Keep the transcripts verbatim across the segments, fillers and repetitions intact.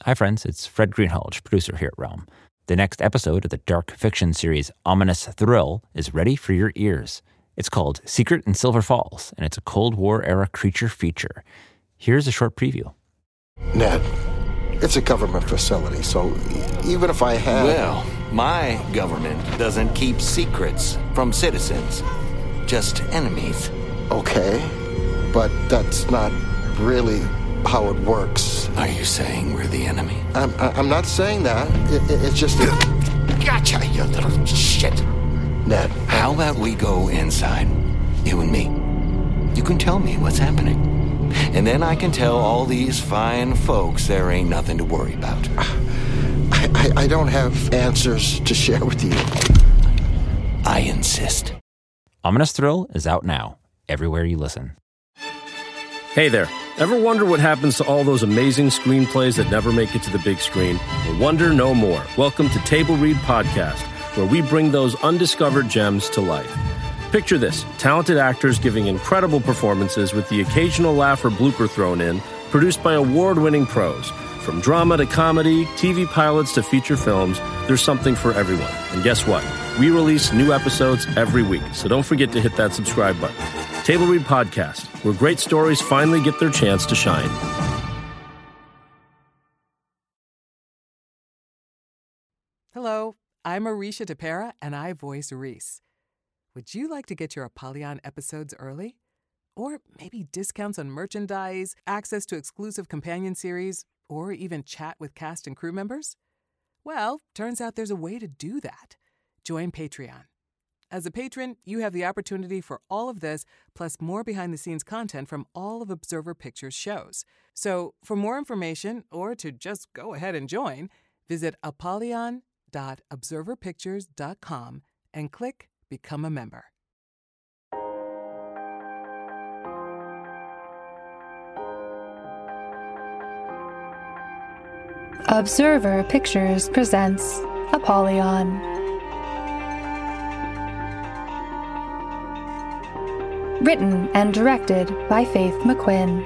Hi, friends. It's Fred Greenhalgh, producer here at Realm. The next episode of the dark fiction series Ominous Thrill is ready for your ears. It's called Secret in Silver Falls, and it's a Cold War-era creature feature. Here's a short preview. Ned, it's a government facility, so even if I had... Well, my government doesn't keep secrets from citizens, just enemies. Okay, but that's not really how it works. Are you saying we're the enemy? I'm, I'm not saying that. It, it, it's just... That... Gotcha, you little shit. Ned. How about we go inside, you and me? You can tell me what's happening. And then I can tell all these fine folks there ain't nothing to worry about. I, I, I don't have answers to share with you. I insist. Ominous Thrill is out now, everywhere you listen. Hey there. Ever wonder what happens to all those amazing screenplays that never make it to the big screen? Well, wonder no more. Welcome to Table Read Podcast, where we bring those undiscovered gems to life. Picture this, talented actors giving incredible performances with the occasional laugh or blooper thrown in, produced by award-winning pros. From drama to comedy, T V pilots to feature films, there's something for everyone. And guess what? We release new episodes every week, so don't forget to hit that subscribe button. Table Read Podcast, where great stories finally get their chance to shine. Hello, I'm Arisha Tapera, and I voice Reese. Would you like to get your Apollyon episodes early? Or maybe discounts on merchandise, access to exclusive companion series, or even chat with cast and crew members? Well, turns out there's a way to do that. Join Patreon. As a patron, you have the opportunity for all of this, plus more behind-the-scenes content from all of Observer Pictures' shows. So, for more information, or to just go ahead and join, visit apollyon dot observer pictures dot com and click Become a Member. Observer Pictures presents Apollyon. Written and directed by Faith McQuinn.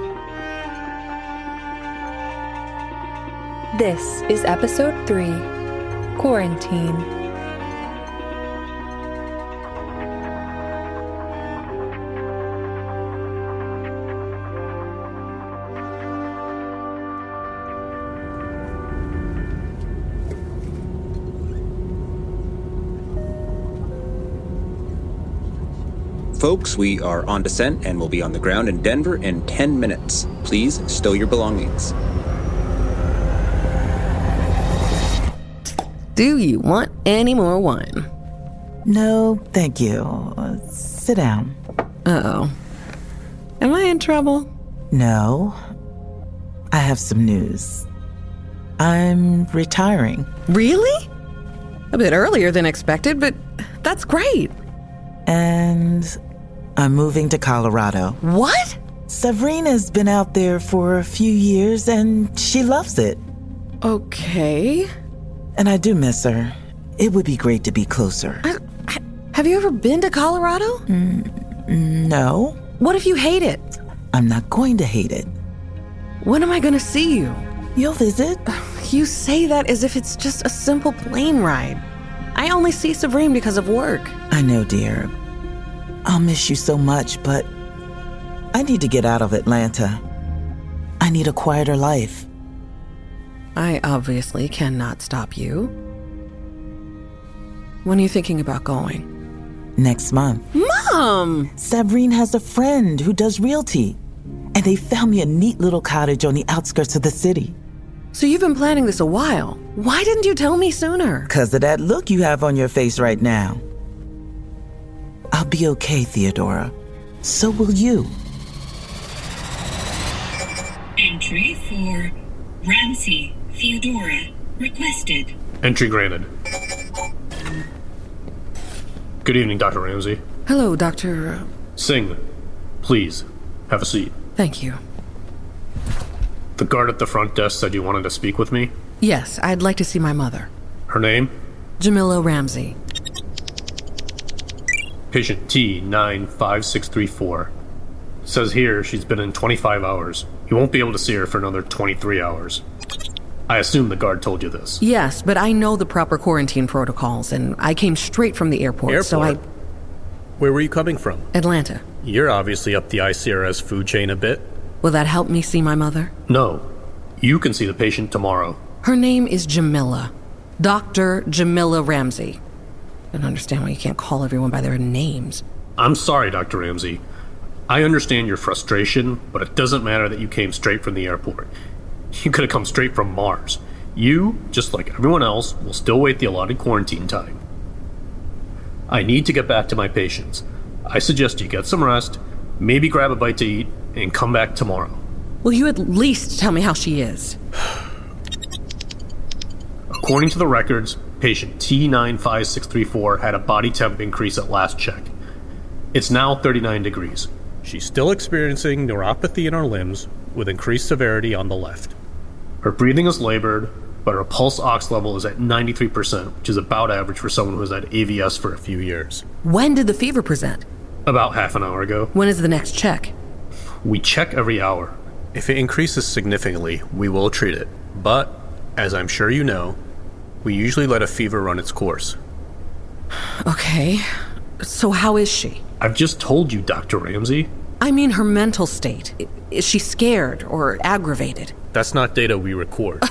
This is Episode three, Quarantine. Folks, we are on descent and will be on the ground in Denver in ten minutes. Please stow your belongings. Do you want any more wine? No, thank you. Uh, sit down. Uh-oh. Am I in trouble? No. I have some news. I'm retiring. Really? A bit earlier than expected, but that's great. And I'm moving to Colorado. What? Sabrina's been out there for a few years and she loves it. Okay. And I do miss her. It would be great to be closer. I, I, have you ever been to Colorado? Mm, no. What if you hate it? I'm not going to hate it. When am I going to see you? You'll visit. You say that as if it's just a simple plane ride. I only see Sabrina because of work. I know, dear. I'll miss you so much, but I need to get out of Atlanta. I need a quieter life. I obviously cannot stop you. When are you thinking about going? Next month. Mom! Sabrina has a friend who does realty, and they found me a neat little cottage on the outskirts of the city. So you've been planning this a while. Why didn't you tell me sooner? Because of that look you have on your face right now. I'll be okay, Theodora. So will you. Entry for Ramsey Theodora requested. Entry granted. Good evening, Doctor Ramsey. Hello, Doctor Singh, please, have a seat. Thank you. The guard at the front desk said you wanted to speak with me? Yes, I'd like to see my mother. Her name? Jamila Ramsey. Patient T nine five six three four. Says here she's been in twenty-five hours. You won't be able to see her for another twenty-three hours. I assume the guard told you this. Yes, but I know the proper quarantine protocols, and I came straight from the airport, Airport? so I... Where were you coming from? Atlanta. You're obviously up the I C R S food chain a bit. Will that help me see my mother? No. You can see the patient tomorrow. Her name is Jamila. Doctor Jamila Ramsey. I don't understand why you can't call everyone by their names. I'm sorry, Doctor Ramsey. I understand your frustration, but it doesn't matter that you came straight from the airport. You could have come straight from Mars. You, just like everyone else, will still wait the allotted quarantine time. I need to get back to my patients. I suggest you get some rest, maybe grab a bite to eat, and come back tomorrow. Will you at least tell me how she is? According to the records, patient T nine five six three four had a body temp increase at last check. It's now thirty-nine degrees. She's still experiencing neuropathy in her limbs, with increased severity on the left. Her breathing is labored, but her pulse ox level is at ninety-three percent, which is about average for someone who has had A V S for a few years. When did the fever present? About half an hour ago. When is the next check? We check every hour. If it increases significantly, we will treat it. But, as I'm sure you know, we usually let a fever run its course. Okay. So how is she? I've just told you, Doctor Ramsey. I mean her mental state. Is she scared or aggravated? That's not data we record.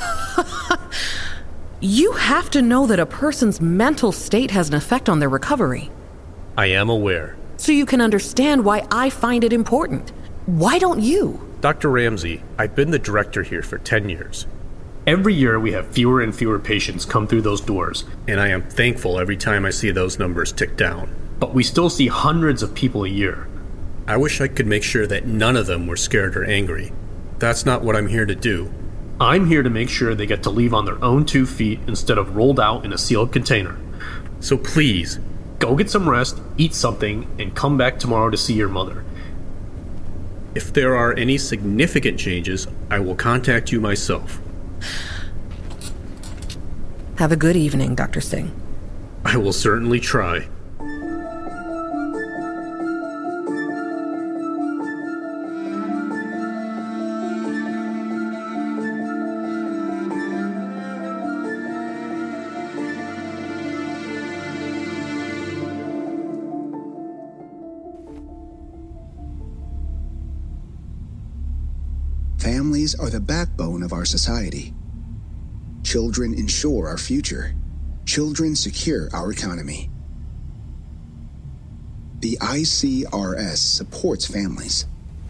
You have to know that a person's mental state has an effect on their recovery. I am aware. So you can understand why I find it important. Why don't you? Doctor Ramsey, I've been the director here for ten years. Every year we have fewer and fewer patients come through those doors, and I am thankful every time I see those numbers tick down. But we still see hundreds of people a year. I wish I could make sure that none of them were scared or angry. That's not what I'm here to do. I'm here to make sure they get to leave on their own two feet instead of rolled out in a sealed container. So please, go get some rest, eat something, and come back tomorrow to see your mother. If there are any significant changes, I will contact you myself. Have a good evening, Doctor Singh. I will certainly try. Families are the backbone of our society. Children ensure our future. Children secure our economy. The I C R S supports families.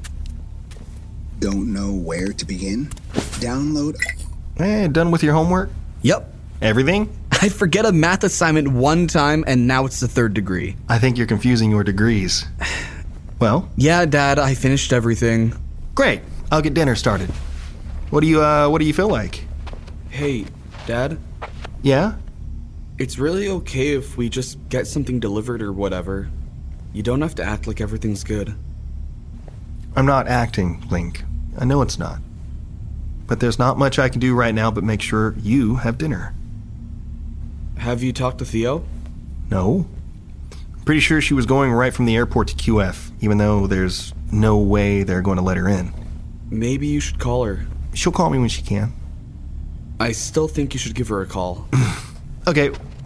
Don't know where to begin? Download... Hey, done with your homework? Yep. Everything? I forget a math assignment one time, and now it's the third degree. I think you're confusing your degrees. Well? Yeah, Dad, I finished everything. Great. I'll get dinner started. What do you, uh, what do you feel like? Hey, Dad? Yeah? It's really okay if we just get something delivered or whatever. You don't have to act like everything's good. I'm not acting, Link. I know it's not. But there's not much I can do right now but make sure you have dinner. Have you talked to Theo? No. I'm pretty sure she was going right from the airport to Q F, even though there's no way they're going to let her in. Maybe you should call her. She'll call me when she can. I still think you should give her a call. Okay.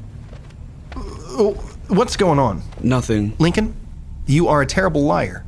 What's going on? Nothing. Lincoln, you are a terrible liar.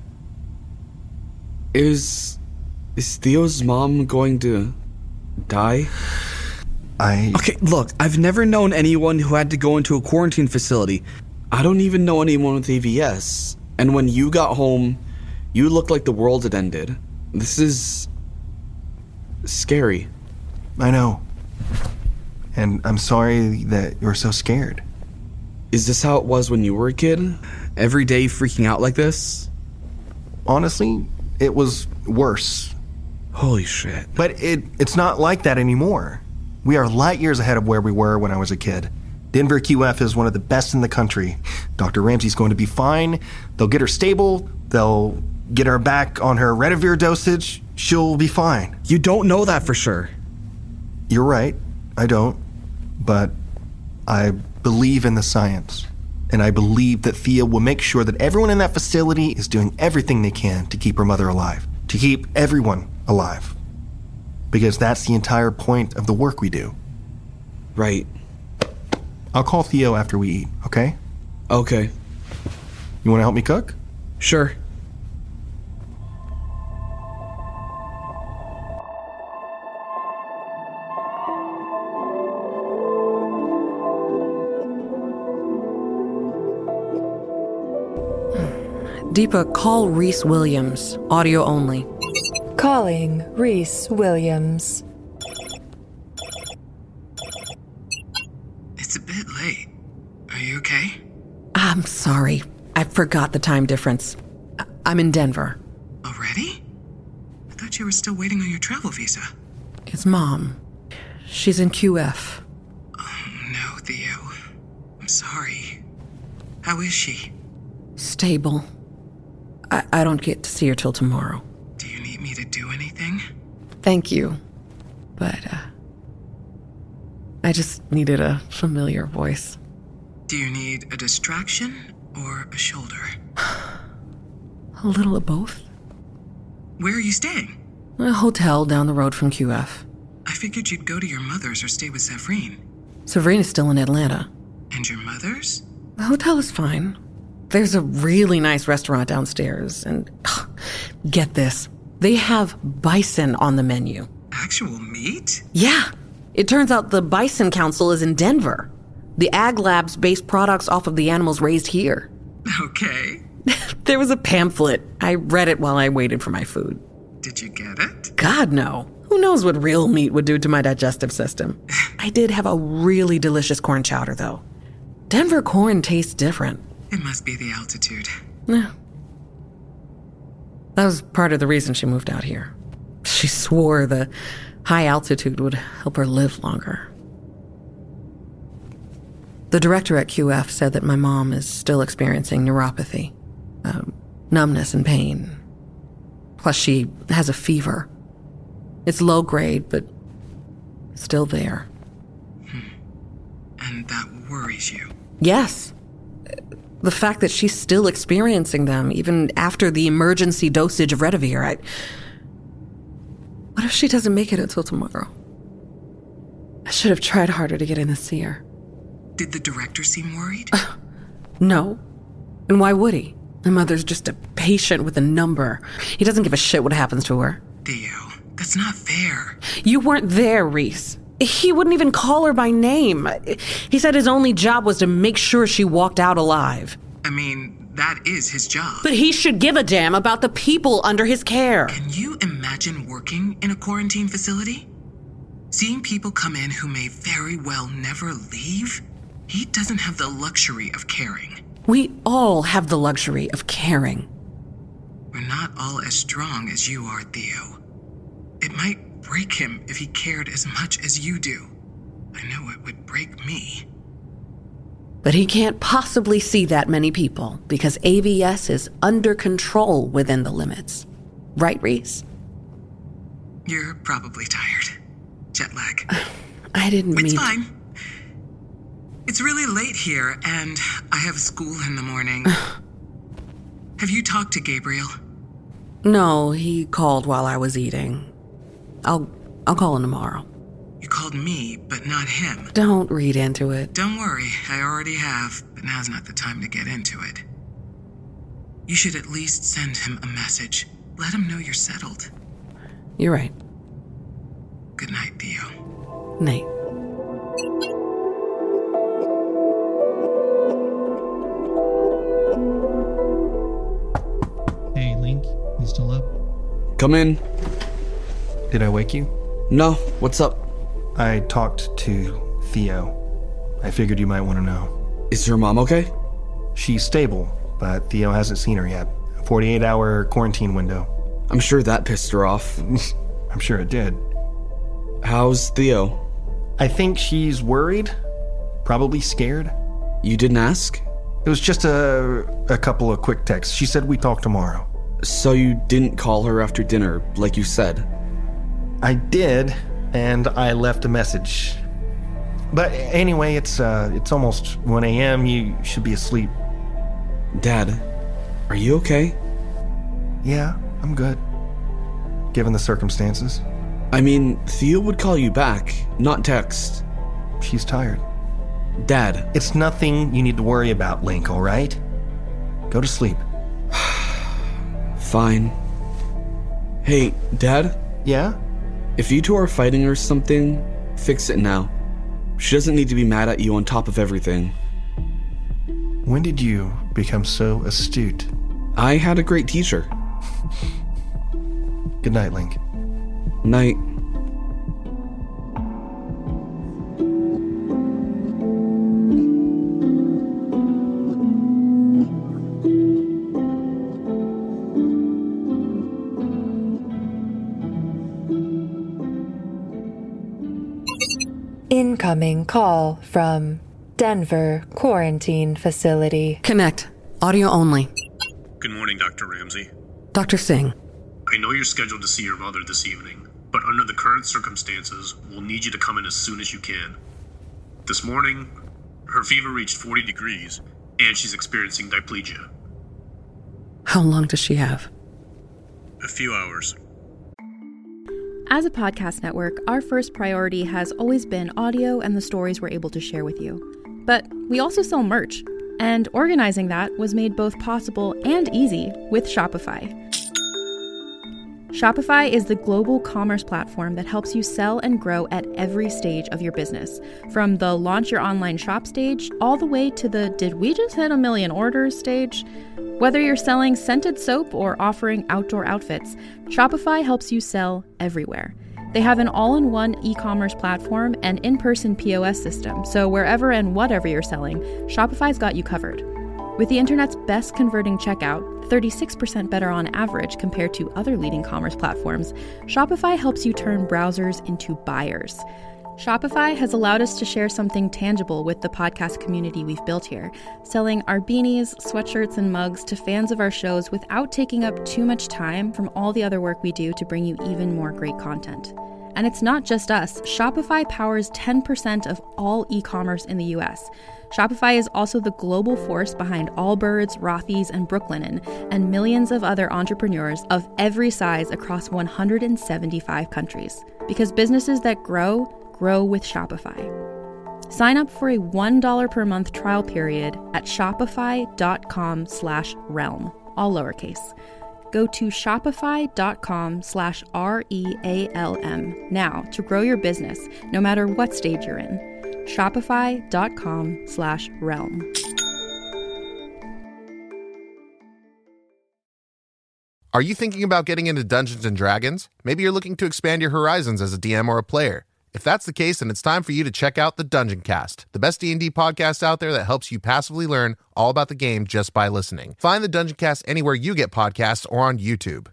Is... is Theo's mom going to die? I... Okay, look, I've never known anyone who had to go into a quarantine facility. I don't even know anyone with A V S. And when you got home, you looked like the world had ended. This is... scary. I know. And I'm sorry that you're so scared. Is this how it was when you were a kid? Every day freaking out like this? Honestly, it was worse. Holy shit. But it it's not like that anymore. We are light years ahead of where we were when I was a kid. Denver Q F is one of the best in the country. Doctor Ramsey's going to be fine. They'll get her stable. They'll get her back on her Redivir dosage. She'll be fine. You don't know that for sure. You're right. I don't. But I believe in the science. And I believe that Thea will make sure that everyone in that facility is doing everything they can to keep her mother alive. To keep everyone alive. because that's the entire point of the work we do. Right. I'll call Theo after we eat, okay? Okay. You want to help me cook? Sure. Deepa, call Reese Williams. Audio only. Calling Reese Williams. It's a bit late. Are you okay? I'm sorry. I forgot the time difference. I- I'm in Denver. Already? I thought you were still waiting on your travel visa. It's Mom. She's in Q F. Oh, no, Theo. I'm sorry. How is she? Stable. I, I don't get to see her till tomorrow. Do you need me to do anything? Thank you. But, uh... I just needed a familiar voice. Do you need a distraction or a shoulder? A little of both. Where are you staying? A hotel down the road from Q F. I figured you'd go to your mother's or stay with Savrine. Savrina's still in Atlanta. And your mother's? The hotel is fine. There's a really nice restaurant downstairs, and ugh, get this, they have bison on the menu. Actual meat? Yeah. It turns out the Bison Council is in Denver. The Ag Labs base products off of the animals raised here. Okay. There was a pamphlet. I read it while I waited for my food. Did you get it? God, no. Who knows what real meat would do to my digestive system? I did have a really delicious corn chowder, though. Denver corn tastes different. It must be the altitude. Yeah. That was part of the reason she moved out here. She swore the high altitude would help her live longer. The director at Q F said that my mom is still experiencing neuropathy, um, numbness and pain. Plus, she has a fever. It's low grade, but still there. Hmm. And that worries you? Yes. The fact that she's still experiencing them, even after the emergency dosage of Redivir, I... What if she doesn't make it until tomorrow? I should have tried harder to get in to see her. Did the director seem worried? Uh, no. And why would he? My mother's just a patient with a number. He doesn't give a shit what happens to her. Theo, that's not fair. You weren't there, Reese. He wouldn't even call her by name. He said his only job was to make sure she walked out alive. I mean, that is his job. But he should give a damn about the people under his care. Can you imagine working in a quarantine facility? Seeing people come in who may very well never leave? He doesn't have the luxury of caring. We all have the luxury of caring. We're not all as strong as you are, Theo. It might break him if he cared as much as you do. I know it would break me. But he can't possibly see that many people because A V S is under control within the limits. Right, Reese? You're probably tired. Jet lag. I didn't mean... It's fine. It's really late here, and I have school in the morning. Have you talked to Gabriel? No, he called while I was eating. I'll I'll call him tomorrow. You called me, but not him. Don't read into it. Don't worry, I already have, but now's not the time to get into it. You should at least send him a message. Let him know you're settled. You're right. Good night, Theo. Night. Hey, Link, you still up? Come in. Did I wake you? No, what's up? I talked to Theo. I figured you might want to know. Is your mom okay? She's stable, but Theo hasn't seen her yet. A forty-eight hour quarantine window. I'm sure that pissed her off. I'm sure it did. How's Theo? I think she's worried. Probably scared. You didn't ask? It was just a, a couple of quick texts. She said we'd talk tomorrow. So you didn't call her after dinner, like you said? I did, and I left a message. But anyway, it's uh, it's almost one a.m. You should be asleep. Dad, are you okay? Yeah, I'm good. Given the circumstances. I mean, Theo would call you back, not text. She's tired. Dad. It's nothing you need to worry about, Link, all right? Go to sleep. Fine. Hey, Dad? Yeah? If you two are fighting or something, fix it now. She doesn't need to be mad at you on top of everything. When did you become so astute? I had a great teacher. Good night, Link. Night. Incoming call from Denver Quarantine Facility. Connect. Audio only. Good morning, Doctor Ramsey. Doctor Singh. I know you're scheduled to see your mother this evening, but under the current circumstances, we'll need you to come in as soon as you can. This morning, her fever reached forty degrees, and she's experiencing diplegia. How long does she have? A few hours. As a podcast network, our first priority has always been audio and the stories we're able to share with you. But we also sell merch, and organizing that was made both possible and easy with Shopify. Shopify is the global commerce platform that helps you sell and grow at every stage of your business. From the launch your online shop stage, all the way to the did we just hit a million orders stage? Whether you're selling scented soap or offering outdoor outfits, Shopify helps you sell everywhere. They have an all-in-one e-commerce platform and in-person P O S system, so wherever and whatever you're selling, Shopify's got you covered. With the internet's best converting checkout, thirty-six percent better on average compared to other leading commerce platforms, Shopify helps you turn browsers into buyers. Shopify has allowed us to share something tangible with the podcast community we've built here, selling our beanies, sweatshirts, and mugs to fans of our shows without taking up too much time from all the other work we do to bring you even more great content. And it's not just us. Shopify powers ten percent of all e-commerce in the U S. Shopify is also the global force behind Allbirds, Rothy's, and Brooklinen, and millions of other entrepreneurs of every size across one hundred seventy-five countries. Because businesses that grow, grow with Shopify. Sign up for a one dollar per month trial period at shopify.com slash realm, all lowercase. Go to shopify.com slash R-E-A-L-M now to grow your business, no matter what stage you're in. Shopify.com slash realm. Are you thinking about getting into Dungeons and Dragons? Maybe you're looking to expand your horizons as a D M or a player. If that's the case, then it's time for you to check out the Dungeon Cast, the best D and D podcast out there that helps you passively learn all about the game just by listening. Find the Dungeon Cast anywhere you get podcasts or on YouTube.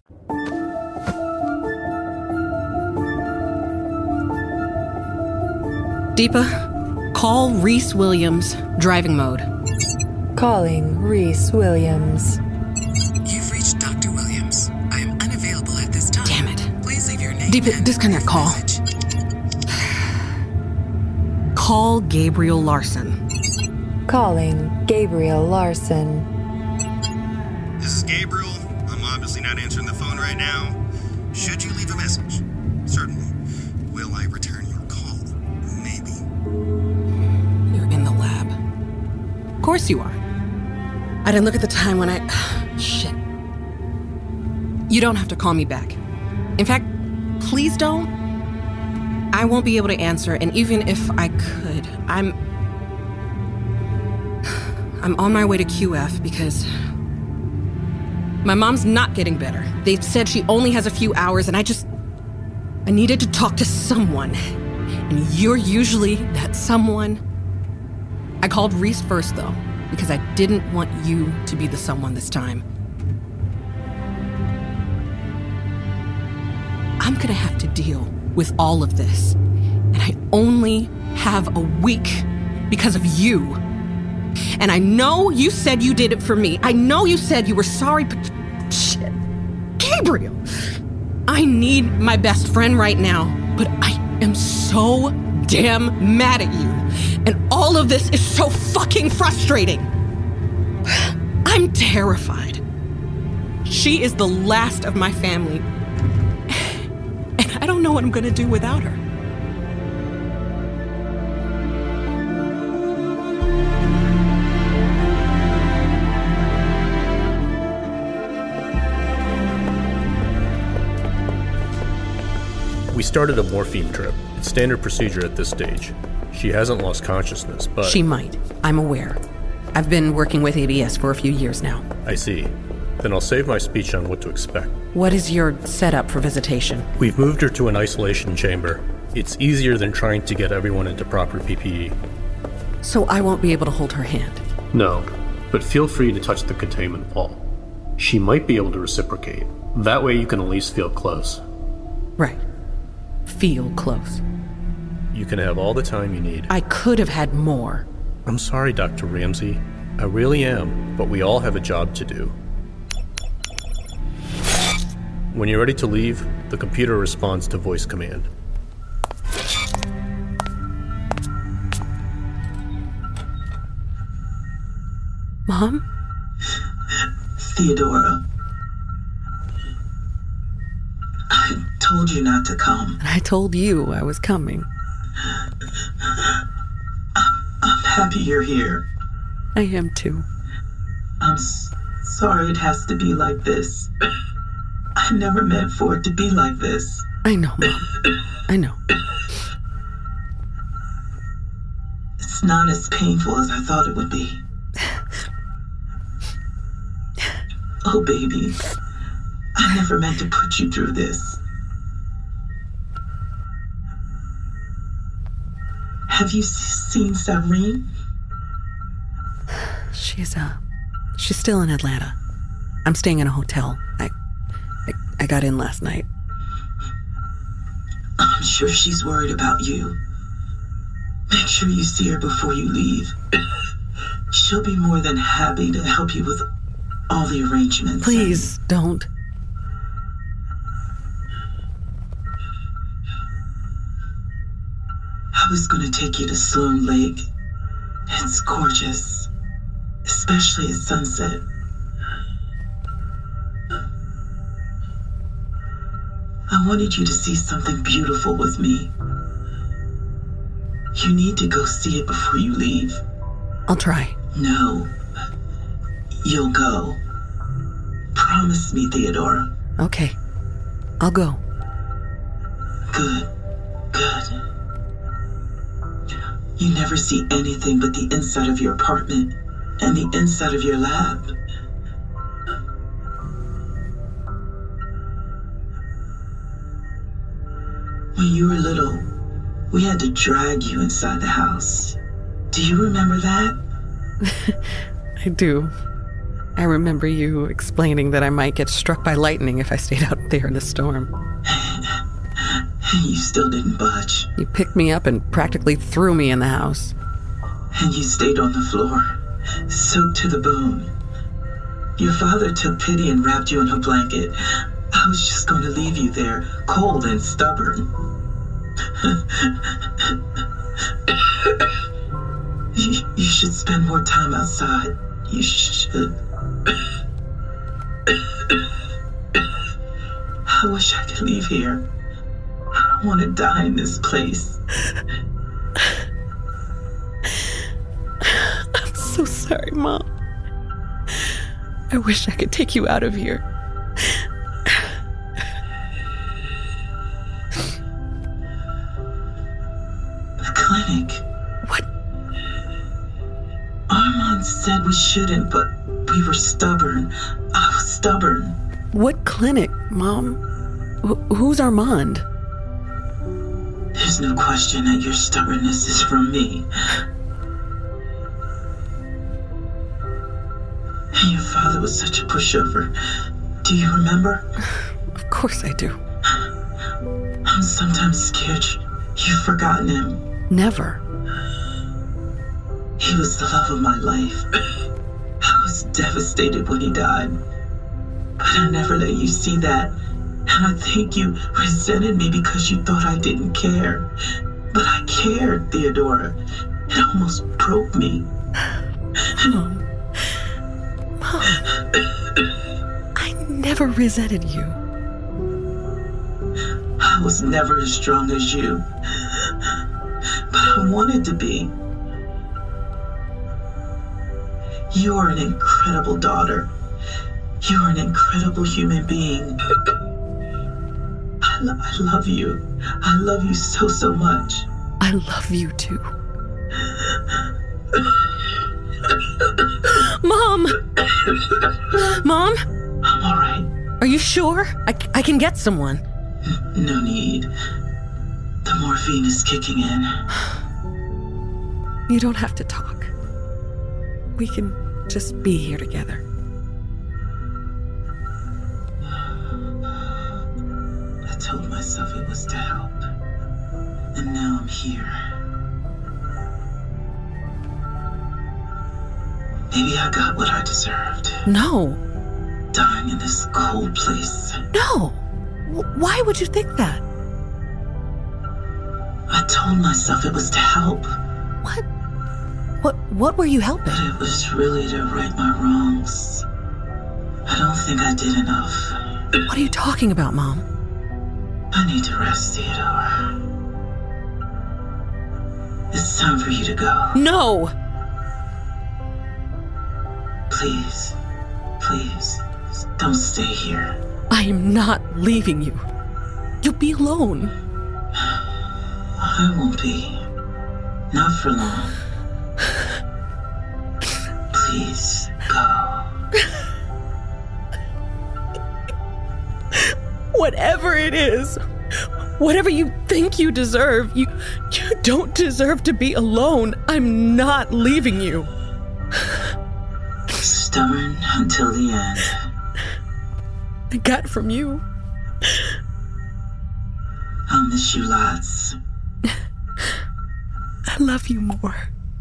Deepa, call Reese Williams, driving mode. Calling Reese Williams. You've reached Doctor Williams. I am unavailable at this time. Damn it. Please leave your name. Deepa, disconnect call. Call Gabriel Larson. Calling Gabriel Larson. This is Gabriel. I'm obviously not answering the phone right now. Should you leave a message? Certainly. Will I return your call? Maybe. You're in the lab. Of course you are. I didn't look at the time when I... Shit. You don't have to call me back. In fact, please don't. I won't be able to answer, and even if I could, I'm... I'm on my way to Q F because... my mom's not getting better. They've said she only has a few hours, and I just... I needed to talk to someone. And you're usually that someone. I called Reese first, though, because I didn't want you to be the someone this time. I'm gonna have to deal with all of this. And I only have a week because of you. And I know you said you did it for me. I know you said you were sorry, but shit. Gabriel! I need my best friend right now, but I am so damn mad at you. And all of this is so fucking frustrating. I'm terrified. She is the last of my family. And I don't know what I'm going to do without her. We started a morphine trip. It's standard procedure at this stage. She hasn't lost consciousness, but... She might. I'm aware. I've been working with A B S for a few years now. I see. Then I'll save my speech on what to expect. What is your setup for visitation? We've moved her to an isolation chamber. It's easier than trying to get everyone into proper P P E. So I won't be able to hold her hand? No, but feel free to touch the containment wall. She might be able to reciprocate. That way you can at least feel close. Right. Feel close. You can have all the time you need. I could have had more. I'm sorry, Doctor Ramsey. I really am, but we all have a job to do. When you're ready to leave, the computer responds to voice command. Mom? Theodora. I told you not to come. I told you I was coming. I'm, I'm happy you're here. I am too. I'm s- sorry it has to be like this. I never meant for it to be like this. I know, Mom. I know. It's not as painful as I thought it would be. Oh, baby. I never meant to put you through this. Have you seen Sabrine? She's, uh, she's still in Atlanta. I'm staying in a hotel. I, I, I got in last night. I'm sure she's worried about you. Make sure you see her before you leave. She'll be more than happy to help you with all the arrangements. Please, and... don't. I was going to take you to Sloan Lake. It's gorgeous, especially at sunset. I wanted you to see something beautiful with me. You need to go see it before you leave. I'll try. No. You'll go. Promise me, Theodora. Okay. I'll go. Good. Good. You never see anything but the inside of your apartment and the inside of your lab. When you were little, we had to drag you inside the house. Do you remember that? I do. I remember you explaining that I might get struck by lightning if I stayed out there in the storm. You still didn't budge. You picked me up and practically threw me in the house. And you stayed on the floor, soaked to the bone. Your father took pity and wrapped you in a blanket. I was just going to leave you there, cold and stubborn. you, you should spend more time outside. You should. I wish I could leave here. I don't want to die in this place. I'm so sorry, Mom. I wish I could take you out of here. The clinic. What? Armand said we shouldn't, but we were stubborn. I was stubborn. What clinic, Mom? Wh- who's Armand? There's no question that your stubbornness is from me. Your father was such a pushover. Do you remember? Of course I do. I'm sometimes scared you've forgotten him. Never. He was the love of my life. I was devastated when he died. But I never let you see that. And I think you resented me because you thought I didn't care. But I cared, Theodora. It almost broke me. Mom. Mom. I never resented you. I was never as strong as you. But I wanted to be. You are an incredible daughter. You are an incredible human being. I, lo- I love you. I love you so, so much. I love you too. Mom! Mom? I'm all right. Are you sure? I, I can get someone. No need. The morphine is kicking in. You don't have to talk. We can just be here together. I told myself it was to help. And now I'm here. Maybe I got what I deserved. No. Dying in this cold place. No. W- why would you think that? I told myself it was to help. What? What What were you helping? But it was really to right my wrongs. I don't think I did enough. What are you talking about, Mom? I need to rest, Theodore. It's time for you to go. No! Please, please, don't stay here. I am not leaving you. You'll be alone. I won't be. Not for long. Please, go. Whatever it is, whatever you think you deserve, you, you don't deserve to be alone. I'm not leaving you. Stubborn until the end. I got it from you. I'll miss you lots. I love you more.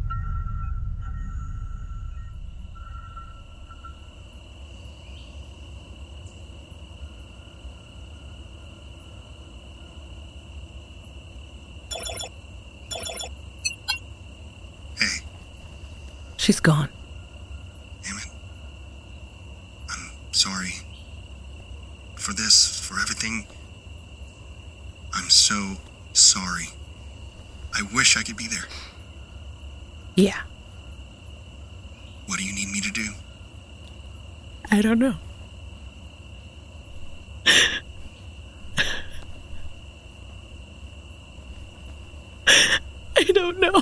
Hey. She's gone. Damn it. I'm sorry. For this, for everything. I'm so sorry. I wish I could be there. Yeah. What do you need me to do? I don't know. I don't know.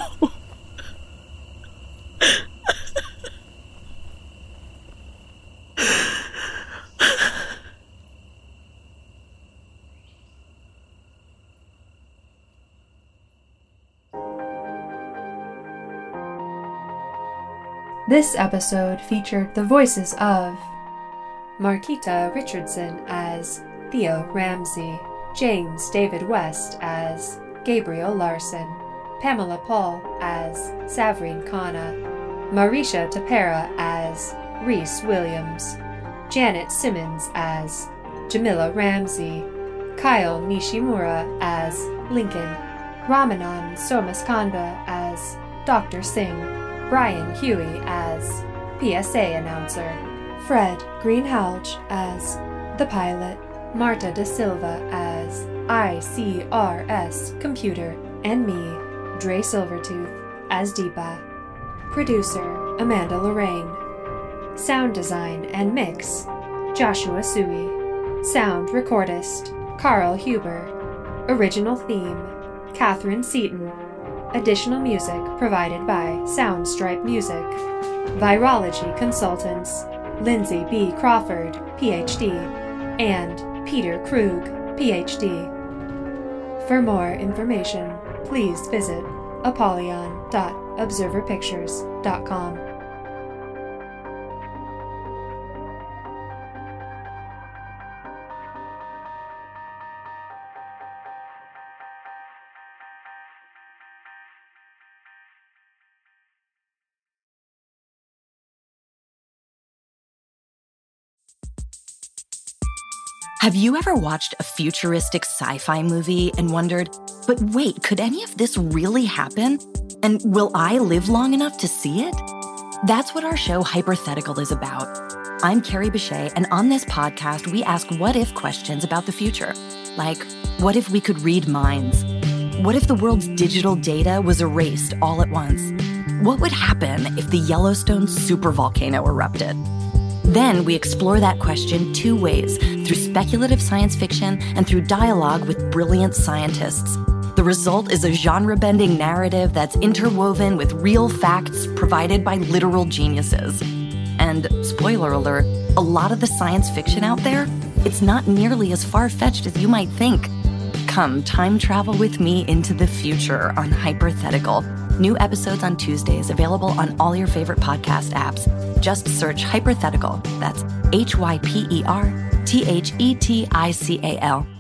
This episode featured the voices of Marquita Richardson as Theo Ramsey, James David West as Gabriel Larson, Pamela Paul as Savreen Khanna, Marisha Tapera as Reese Williams, Janet Simmons as Jamila Ramsey, Kyle Nishimura as Lincoln, Ramanan Somaskanda as Doctor Singh, Brian Huey as P S A announcer, Fred Greenhalgh as the pilot, Marta Da Silva as I C R S computer, and me, Dre Silvertooth, as Deepa. Producer Amanda Lorraine. Sound design and mix Joshua Sui. Sound recordist Carl Huber. Original theme Catherine Seaton. Additional music provided by Soundstripe Music. Virology consultants Lindsay B. Crawford, P H D, and Peter Krug, P H D. For more information, please visit apollyon dot observer pictures dot com. Have you ever watched a futuristic sci-fi movie and wondered, but wait, could any of this really happen? And will I live long enough to see it? That's what our show Hypothetical is about. I'm Carrie Bechet, and on this podcast, we ask what-if questions about the future. Like, What if we could read minds? What if the world's digital data was erased all at once? What would happen if the Yellowstone supervolcano erupted? Then we explore that question two ways, through speculative science fiction and through dialogue with brilliant scientists. The result is a genre-bending narrative that's interwoven with real facts provided by literal geniuses. And, spoiler alert, a lot of the science fiction out there, it's not nearly as far-fetched as you might think. Come time travel with me into the future on Hypothetical. New episodes on Tuesdays, available on all your favorite podcast apps. Just search Hypothetical. That's H Y P E R T H E T I C A L.